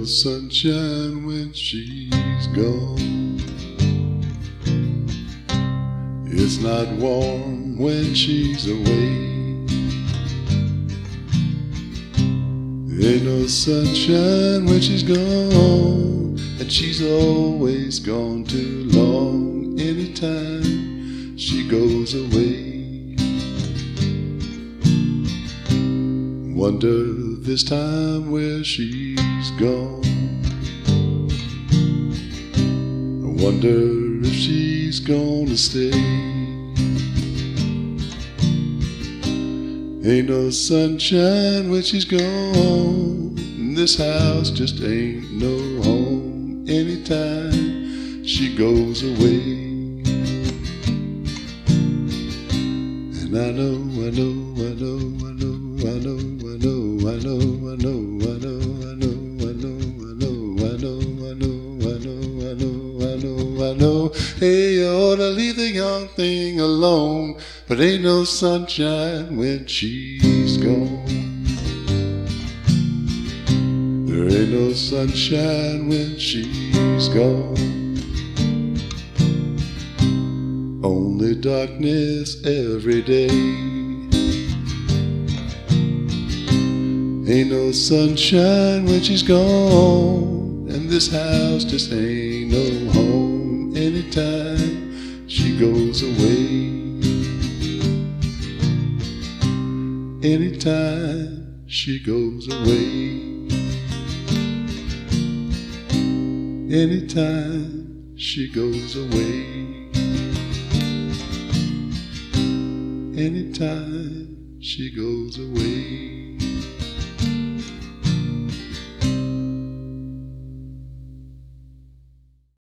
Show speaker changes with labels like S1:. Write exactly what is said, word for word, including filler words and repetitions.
S1: no sunshine when she's gone. It's not warm when she's away. Ain't no sunshine when she's gone, and she's always gone too long. Anytime she goes away, wonder this time where she's gone. I wonder if she's gonna stay. Ain't no sunshine when she's gone. This house just ain't no home anytime she goes away. And I know, I know, I know, I know, I know, I know, I know, I know, I know, I know, I know, I know, I know, I know, I know, I know, I know, I know. Hey, you ought to leave the young thing alone, but ain't no sunshine when she's gone. There ain't no sunshine when she's gone. Only darkness every day. Ain't no sunshine when she's gone, and this house just ain't no home anytime she goes away. Anytime she goes away. Anytime she goes away. Anytime she goes away.